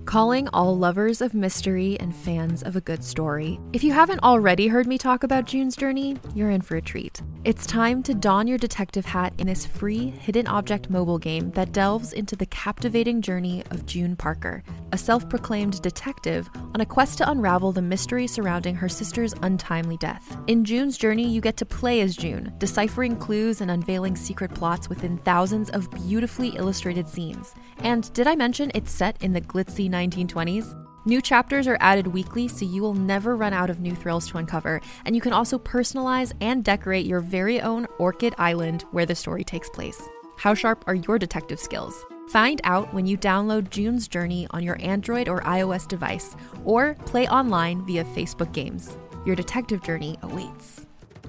Calling all lovers of mystery and fans of a good story. If you haven't already heard me talk about June's Journey, you're in for a treat. It's time to don your detective hat in this free hidden object mobile game that delves into the captivating journey of June Parker, a self-proclaimed detective on a quest to unravel the mystery surrounding her sister's untimely death. In June's Journey, you get to play as June, deciphering clues and unveiling secret plots within thousands of beautifully illustrated scenes. And did I mention it's set in the glitzy 1920s? New chapters are added weekly, so you will never run out of new thrills to uncover, and you can also personalize and decorate your very own Orchid Island where the story takes place. How sharp are your detective skills? Find out when you download June's Journey on your Android or iOS device, or play online via Facebook Games. Your detective journey awaits.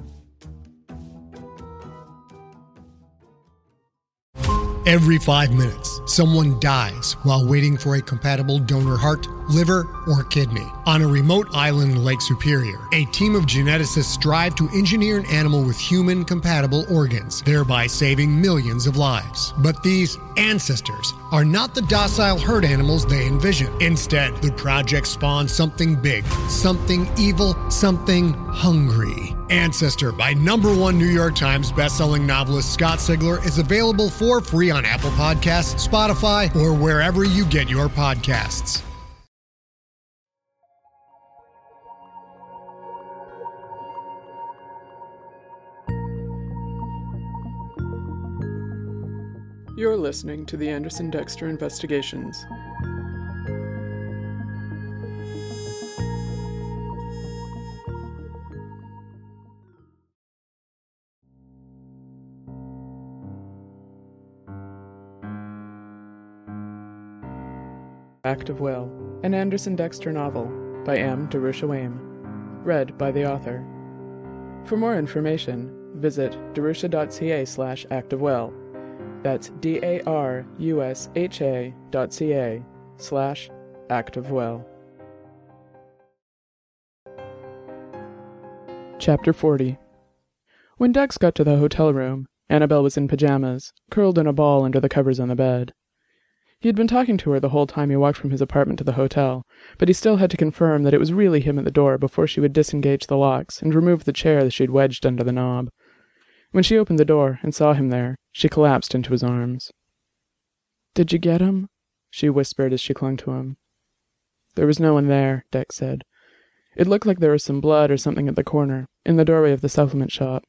Every 5 minutes, someone dies while waiting for a compatible donor heart, liver, or kidney. On a remote island in Lake Superior, a team of geneticists strive to engineer an animal with human-compatible organs, thereby saving millions of lives. But these ancestors are not the docile herd animals they envision. Instead, the project spawns something big, something evil, something hungry. Ancestor by #1 New York Times bestselling novelist Scott Sigler is available for free on Apple Podcasts, Spotify, or wherever you get your podcasts. You're listening to the Anderson Dexter Investigations. Act of Will, an Anderson Dexter novel by M. Darusha Waim, read by the author. For more information, visit darusha.ca/actofwill. That's darusha.ca/actofwill. Chapter 40. When Dex got to the hotel room, Annabelle was in pajamas, curled in a ball under the covers on the bed. He had been talking to her the whole time he walked from his apartment to the hotel, but he still had to confirm that it was really him at the door before she would disengage the locks and remove the chair that she'd wedged under the knob. When she opened the door and saw him there, she collapsed into his arms. "Did you get him?" she whispered as she clung to him. "There was no one there," Dex said. "It looked like there was some blood or something at the corner, in the doorway of the supplement shop."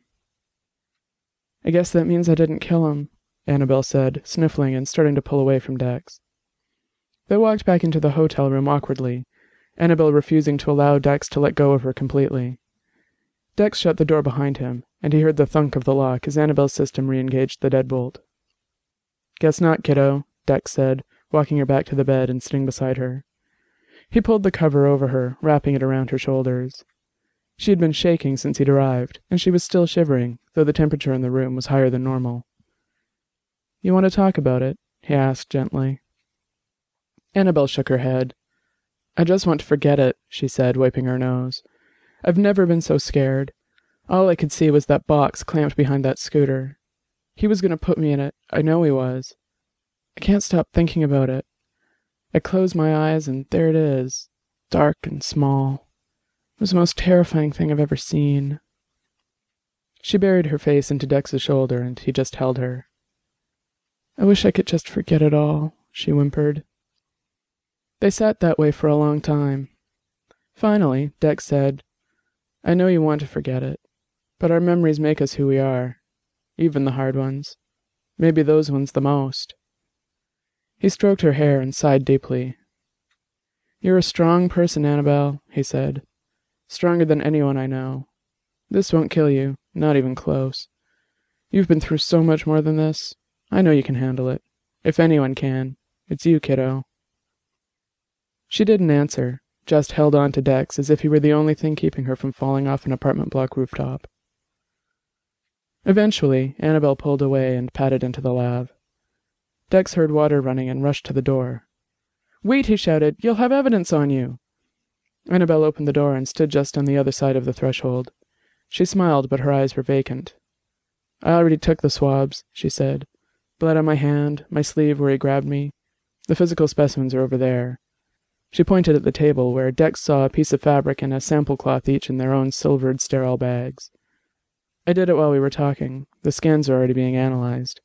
"I guess that means I didn't kill him," Annabelle said, sniffling and starting to pull away from Dex. They walked back into the hotel room awkwardly, Annabelle refusing to allow Dex to let go of her completely. Dex shut the door behind him, and he heard the thunk of the lock as Annabelle's system re-engaged the deadbolt. "Guess not, kiddo," Dex said, walking her back to the bed and sitting beside her. He pulled the cover over her, wrapping it around her shoulders. She had been shaking since he'd arrived, and she was still shivering, though the temperature in the room was higher than normal. "You want to talk about it?" he asked gently. Annabelle shook her head. "I just want to forget it," she said, wiping her nose. "I've never been so scared. All I could see was that box clamped behind that scooter. He was going to put me in it. I know he was. I can't stop thinking about it. I close my eyes and there it is, dark and small. It was the most terrifying thing I've ever seen." She buried her face into Dex's shoulder and he just held her. "I wish I could just forget it all," she whimpered. They sat that way for a long time. Finally, Dex said, "I know you want to forget it, but our memories make us who we are, even the hard ones. Maybe those ones the most." He stroked her hair and sighed deeply. "You're a strong person, Annabelle," he said. "Stronger than anyone I know. This won't kill you, not even close. You've been through so much more than this. I know you can handle it. If anyone can, it's you, kiddo." She didn't answer, just held on to Dex as if he were the only thing keeping her from falling off an apartment block rooftop. Eventually, Annabelle pulled away and padded into the lab. Dex heard water running and rushed to the door. "Wait," he shouted. "You'll have evidence on you." Annabelle opened the door and stood just on the other side of the threshold. She smiled, but her eyes were vacant. "I already took the swabs," she said. "Blood on my hand, my sleeve where he grabbed me. The physical specimens are over there. She pointed at the table where Dex saw a piece of fabric and a sample cloth each in their own silvered sterile bags. I did it while we were talking. The scans are already being analyzed.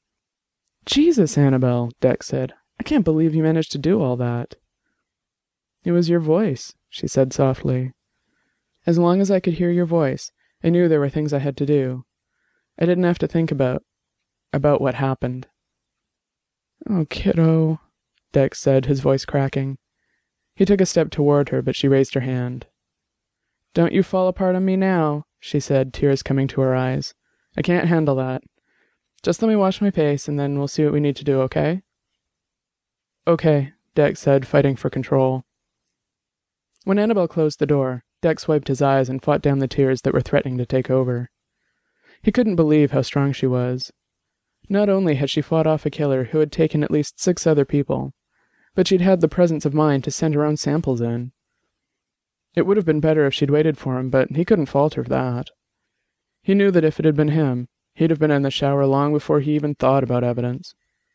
Jesus, Annabelle, Dex said. I can't believe you managed to do all that. It was your voice, she said softly. As long as I could hear your voice, I knew there were things I had to do. I didn't have to think about what happened. Oh, kiddo, Dex said, his voice cracking. He took a step toward her, but she raised her hand. Don't you fall apart on me now, she said, tears coming to her eyes. I can't handle that. Just let me watch my pace, and then we'll see what we need to do, okay? Okay, Dex said, fighting for control. When Annabelle closed the door, Dex wiped his eyes and fought down the tears that were threatening to take over. He couldn't believe how strong she was. Not only had she fought off a killer who had taken at least 6 other people, but she'd had the presence of mind to send her own samples in. It would have been better if she'd waited for him, but he couldn't fault her for that. He knew that if it had been him, he'd have been in the shower long before he even thought about evidence.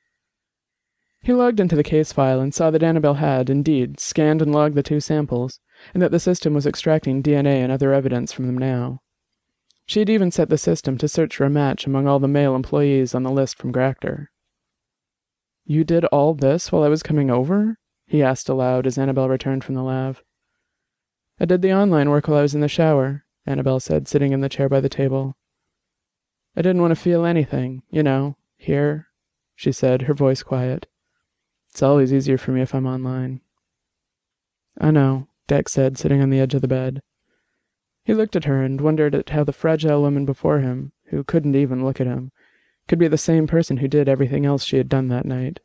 He logged into the case file and saw that Annabelle had, indeed, scanned and logged the 2 samples, and that the system was extracting DNA and other evidence from them now. She had even set the system to search for a match among all the male employees on the list from Gractor. You did all this while I was coming over? He asked aloud as Annabelle returned from the lab. I did the online work while I was in the shower, Annabelle said, sitting in the chair by the table. I didn't want to feel anything, here, she said, her voice quiet. It's always easier for me if I'm online. I know, Dex said, sitting on the edge of the bed. He looked at her and wondered at how the fragile woman before him, who couldn't even look at him, could be the same person who did everything else she had done that night.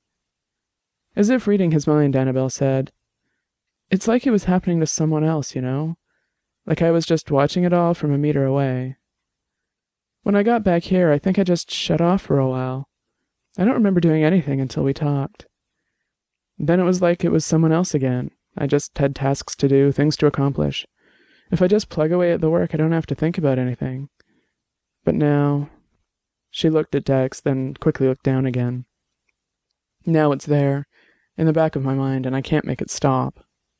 As if reading his mind, Annabelle said, It's like it was happening to someone else, Like I was just watching it all from a meter away. When I got back here, I think I just shut off for a while. I don't remember doing anything until we talked. Then it was like it was someone else again. I just had tasks to do, things to accomplish. If I just plug away at the work, I don't have to think about anything. But now... She looked at Dex, then quickly looked down again. Now it's there, in the back of my mind, and I can't make it stop.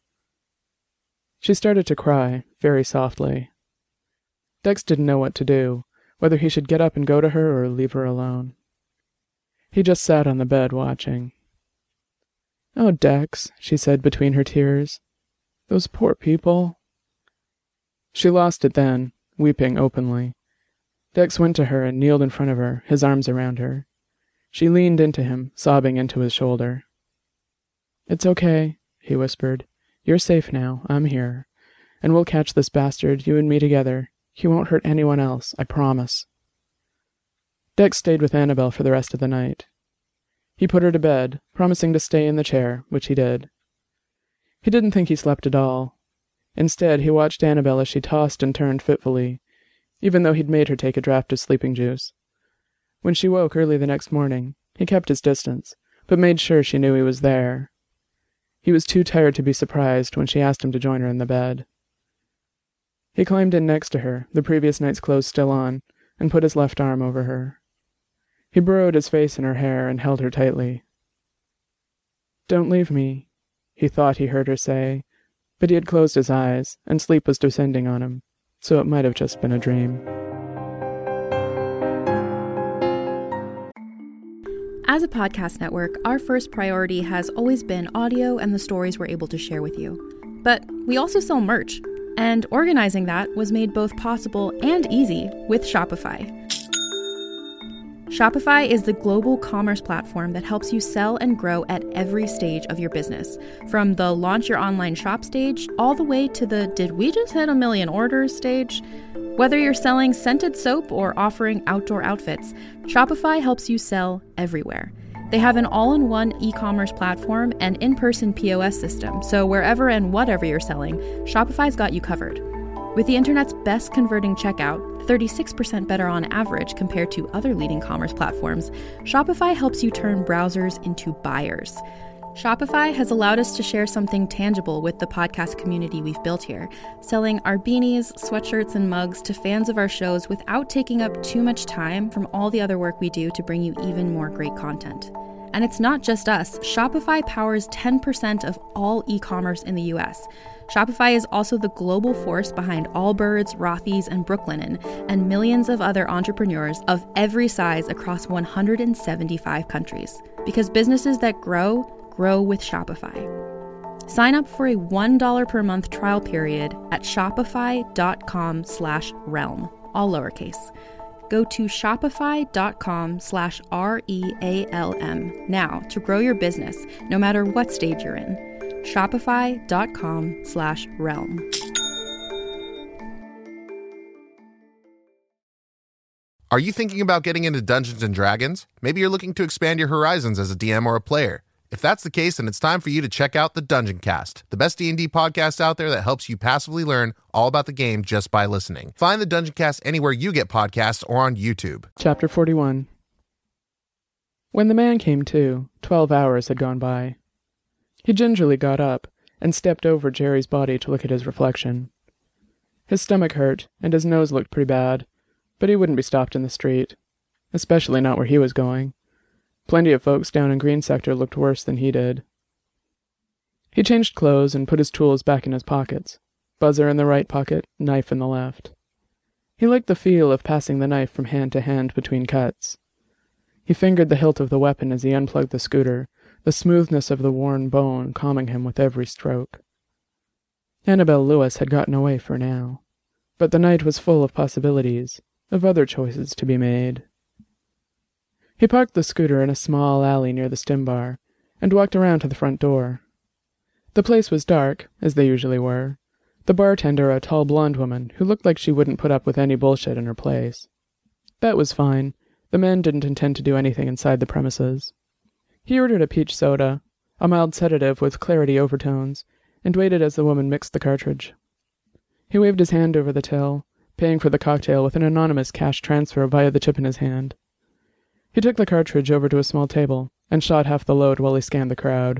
She started to cry, very softly. Dex didn't know what to do, whether he should get up and go to her or leave her alone. He just sat on the bed watching. Oh, Dex, she said between her tears. Those poor people. She lost it then, weeping openly. Dex went to her and kneeled in front of her, his arms around her. She leaned into him, sobbing into his shoulder. It's okay, he whispered. You're safe now, I'm here. And we'll catch this bastard, you and me together. He won't hurt anyone else, I promise. Dex stayed with Annabelle for the rest of the night. He put her to bed, promising to stay in the chair, which he did. He didn't think he slept at all. Instead, he watched Annabelle as she tossed and turned fitfully, even though he'd made her take a draught of sleeping juice. When she woke early the next morning, he kept his distance, but made sure she knew he was there. He was too tired to be surprised when she asked him to join her in the bed. He climbed in next to her, the previous night's clothes still on, and put his left arm over her. He burrowed his face in her hair and held her tightly. Don't leave me, he thought he heard her say, but he had closed his eyes, and sleep was descending on him, so it might have just been a dream. As a podcast network, our first priority has always been audio and the stories we're able to share with you. But we also sell merch, and organizing that was made both possible and easy with Shopify. Shopify is the global commerce platform that helps you sell and grow at every stage of your business, from the launch your online shop stage all the way to the did we just hit 1 million orders stage. Whether you're selling scented soap or offering outdoor outfits, Shopify helps you sell everywhere. They have an all-in-one e-commerce platform and in-person POS system, so wherever and whatever you're selling, Shopify's got you covered. With the internet's best converting checkout, 36% better on average compared to other leading commerce platforms, Shopify helps you turn browsers into buyers. Shopify has allowed us to share something tangible with the podcast community we've built here, selling our beanies, sweatshirts, and mugs to fans of our shows without taking up too much time from all the other work we do to bring you even more great content. And it's not just us. Shopify powers 10% of all e-commerce in the US. Shopify is also the global force behind Allbirds, Rothy's, and Brooklinen, and millions of other entrepreneurs of every size across 175 countries. Because businesses that grow, grow with Shopify. Sign up for a $1 per month trial period at shopify.com/realm, all lowercase. Go to shopify.com/REALM now to grow your business, no matter what stage you're in. Shopify.com/realm. Are you thinking about getting into Dungeons & Dragons? Maybe you're looking to expand your horizons as a DM or a player. If that's the case, then it's time for you to check out the Dungeon Cast, the best D&D podcast out there that helps you passively learn all about the game just by listening. Find the Dungeon Cast anywhere you get podcasts or on YouTube. Chapter 41. When the man came to, 12 hours had gone by. He gingerly got up and stepped over Jerry's body to look at his reflection. His stomach hurt, and his nose looked pretty bad, but he wouldn't be stopped in the street, especially not where he was going. Plenty of folks down in Green Sector looked worse than he did. He changed clothes and put his tools back in his pockets, buzzer in the right pocket, knife in the left. He liked the feel of passing the knife from hand to hand between cuts. He fingered the hilt of the weapon as he unplugged the scooter, the smoothness of the worn bone calming him with every stroke. Annabelle Lewis had gotten away for now, but the night was full of possibilities, of other choices to be made. He parked the scooter in a small alley near the stim bar, and walked around to the front door. The place was dark, as they usually were, the bartender a tall blonde woman who looked like she wouldn't put up with any bullshit in her place. That was fine. The man didn't intend to do anything inside the premises. He ordered a peach soda, a mild sedative with clarity overtones, and waited as the woman mixed the cartridge. He waved his hand over the till, paying for the cocktail with an anonymous cash transfer via the chip in his hand. He took the cartridge over to a small table and shot half the load while he scanned the crowd.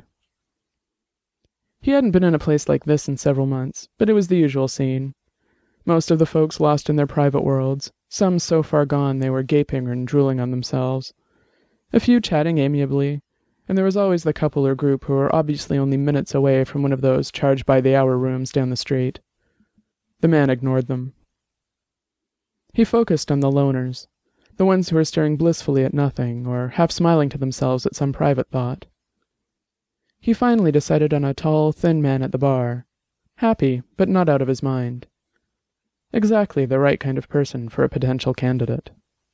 He hadn't been in a place like this in several months, but it was the usual scene. Most of the folks lost in their private worlds, some so far gone they were gaping and drooling on themselves. A few chatting amiably, and there was always the couple or group who were obviously only minutes away from one of those charge-by-the-hour rooms down the street. The man ignored them. He focused on the loners, the ones who were staring blissfully at nothing, or half smiling to themselves at some private thought. He finally decided on a tall, thin man at the bar, happy, but not out of his mind. Exactly the right kind of person for a potential candidate.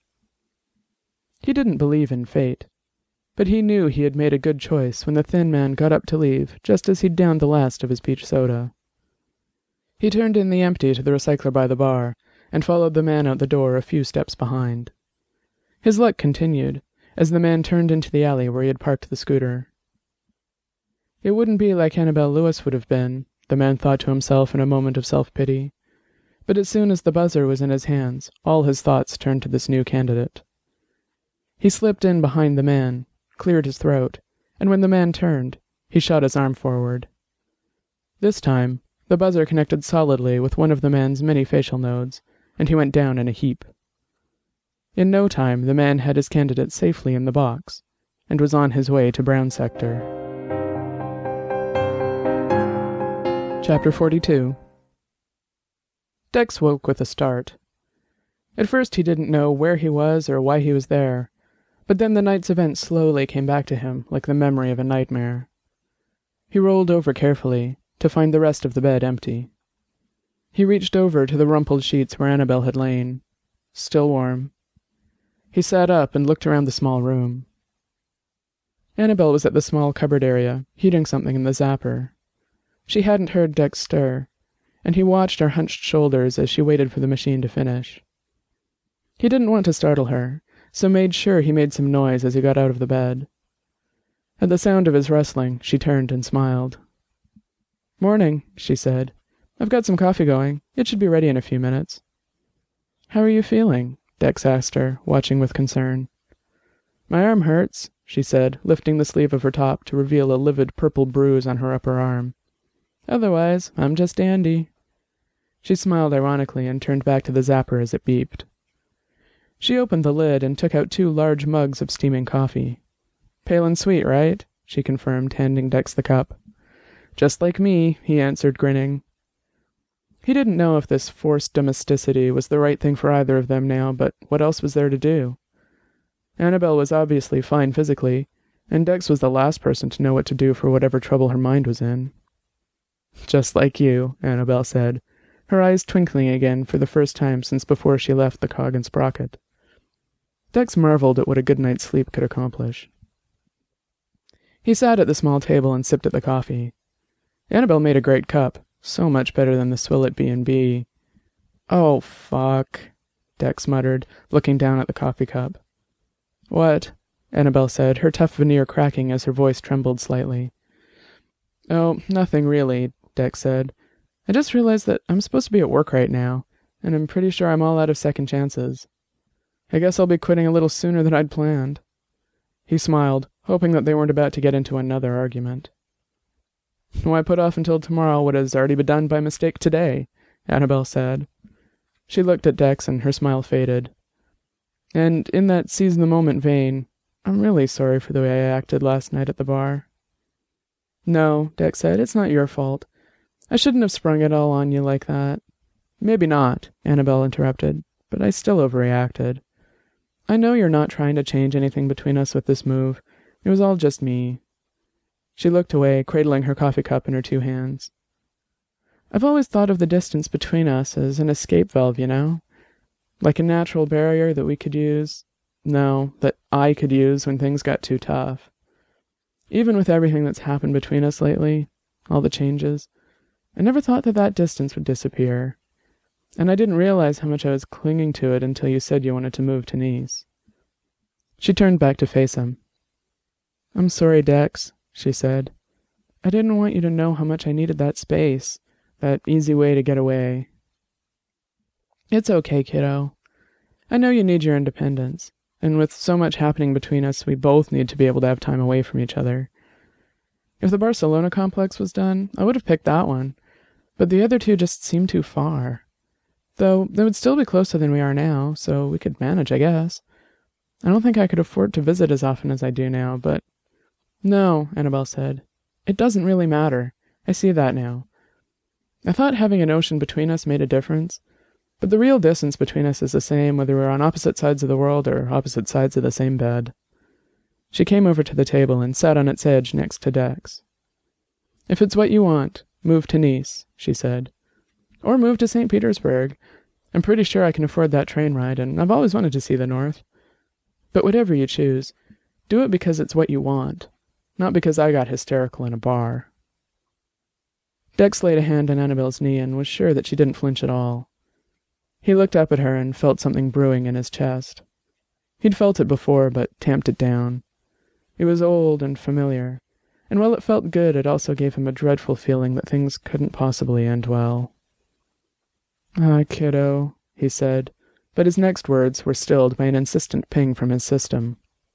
He didn't believe in fate, but he knew he had made a good choice when the thin man got up to leave, just as he'd downed the last of his peach soda. He turned in the empty to the recycler by the bar, and followed the man out the door a few steps behind. His luck continued, as the man turned into the alley where he had parked the scooter. It wouldn't be like Annabelle Lewis would have been, the man thought to himself in a moment of self-pity. But as soon as the buzzer was in his hands, all his thoughts turned to this new candidate. He slipped in behind the man, cleared his throat, and when the man turned, he shot his arm forward. This time, the buzzer connected solidly with one of the man's many facial nodes, and he went down in a heap. In no time, the man had his candidate safely in the box, and was on his way to Brown Sector. Chapter 42. Dex woke with a start. At first he didn't know where he was or why he was there, but then the night's events slowly came back to him like the memory of a nightmare. He rolled over carefully, to find the rest of the bed empty. He reached over to the rumpled sheets where Annabelle had lain, still warm. He sat up and looked around the small room. Annabelle was at the small cupboard area, heating something in the zapper. She hadn't heard Dex stir, and he watched her hunched shoulders as she waited for the machine to finish. He didn't want to startle her, so made sure he made some noise as he got out of the bed. At the sound of his rustling, she turned and smiled. "Morning," she said. "I've got some coffee going. It should be ready in a few minutes." "How are you feeling?" Dex asked her, watching with concern. "My arm hurts," she said, lifting the sleeve of her top to reveal a livid purple bruise on her upper arm. "Otherwise, I'm just dandy." She smiled ironically and turned back to the zapper as it beeped. She opened the lid and took out 2 large mugs of steaming coffee. Pale and sweet, right? She confirmed, handing Dex the cup. Just like me, he answered, grinning. He didn't know if this forced domesticity was the right thing for either of them now, but what else was there to do? Annabelle was obviously fine physically, and Dex was the last person to know what to do for whatever trouble her mind was in. Just like you, Annabelle said, her eyes twinkling again for the first time since before she left the Cog and Sprocket. Dex marveled at what a good night's sleep could accomplish. He sat at the small table and sipped at the coffee. Annabelle made a great cup, so much better than the swill at B&B. Oh, fuck, Dex muttered, looking down at the coffee cup. What? Annabelle said, her tough veneer cracking as her voice trembled slightly. Oh, nothing really, Dex said. I just realized that I'm supposed to be at work right now, and I'm pretty sure I'm all out of second chances. I guess I'll be quitting a little sooner than I'd planned. He smiled, hoping that they weren't about to get into another argument. Why put off until tomorrow what has already been done by mistake today? Annabelle said. She looked at Dex and her smile faded. And in that seize-the-moment vein, I'm really sorry for the way I acted last night at the bar. No, Dex said, it's not your fault. I shouldn't have sprung it all on you like that. Maybe not, Annabelle interrupted, but I still overreacted. I know you're not trying to change anything between us with this move. It was all just me. She looked away, cradling her coffee cup in her two hands. I've always thought of the distance between us as an escape valve, you know? Like a natural barrier that we could use. No, that I could use when things got too tough. Even with everything that's happened between us lately, all the changes, I never thought that that distance would disappear. And I didn't realize how much I was clinging to it until you said you wanted to move to Nice. She turned back to face him. I'm sorry, Dex, she said. I didn't want you to know how much I needed that space, that easy way to get away. It's okay, kiddo. I know you need your independence, and with so much happening between us, we both need to be able to have time away from each other. If the Barcelona complex was done, I would have picked that one, but the other two just seem too far. Though they would still be closer than we are now, so we could manage, I guess. I don't think I could afford to visit as often as I do now, but... No, Annabelle said. It doesn't really matter. I see that now. I thought having an ocean between us made a difference, but the real distance between us is the same whether we're on opposite sides of the world or opposite sides of the same bed. She came over to the table and sat on its edge next to Dex. If it's what you want, move to Nice, she said. Or move to St. Petersburg. I'm pretty sure I can afford that train ride, and I've always wanted to see the North. But whatever you choose, do it because it's what you want, not because I got hysterical in a bar. Dex laid a hand on Annabelle's knee and was sure that she didn't flinch at all. He looked up at her and felt something brewing in his chest. He'd felt it before, but tamped it down. It was old and familiar, and while it felt good, it also gave him a dreadful feeling that things couldn't possibly end well. Ah, kiddo, he said, but his next words were stilled by an insistent ping from his system.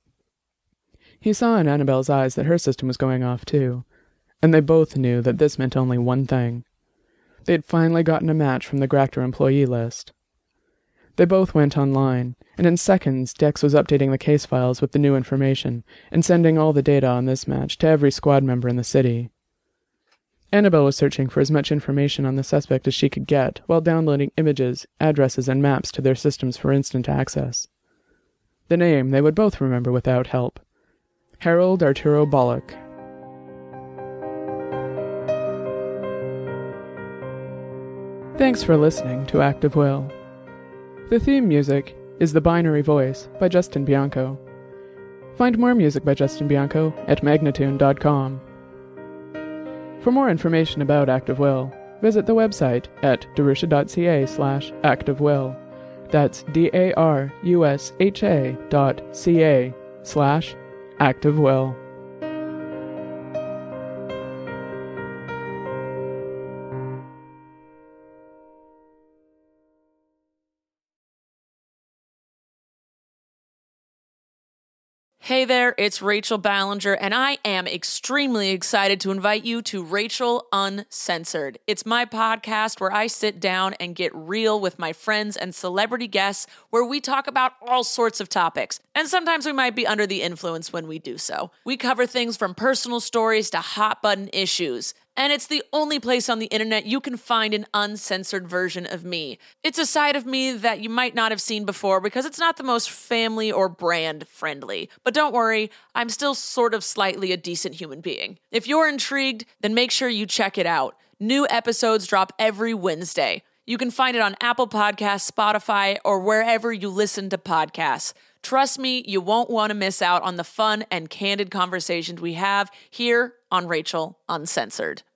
He saw in Annabelle's eyes that her system was going off too, and they both knew that this meant only one thing. They'd finally gotten a match from the Gractor employee list. They both went online, and in seconds Dex was updating the case files with the new information and sending all the data on this match to every squad member in the city. Annabelle was searching for as much information on the suspect as she could get while downloading images, addresses, and maps to their systems for instant access. The name they would both remember without help. Harold Arturo Bollock. Thanks for listening to Act of Will. The theme music is The Binary Voice by Justin Bianco. Find more music by Justin Bianco at magnatune.com. For more information about Act of Will, visit the website at darusha.ca/actofwill. That's darusha.ca/actofwill. Hey there, it's Rachel Ballinger, and I am extremely excited to invite you to Rachel Uncensored. It's my podcast where I sit down and get real with my friends and celebrity guests, where we talk about all sorts of topics. And sometimes we might be under the influence when we do so. We cover things from personal stories to hot button issues. And it's the only place on the internet you can find an uncensored version of me. It's a side of me that you might not have seen before because it's not the most family or brand friendly. But don't worry, I'm still sort of slightly a decent human being. If you're intrigued, then make sure you check it out. New episodes drop every Wednesday. You can find it on Apple Podcasts, Spotify, or wherever you listen to podcasts. Trust me, you won't want to miss out on the fun and candid conversations we have here on Rachel Uncensored.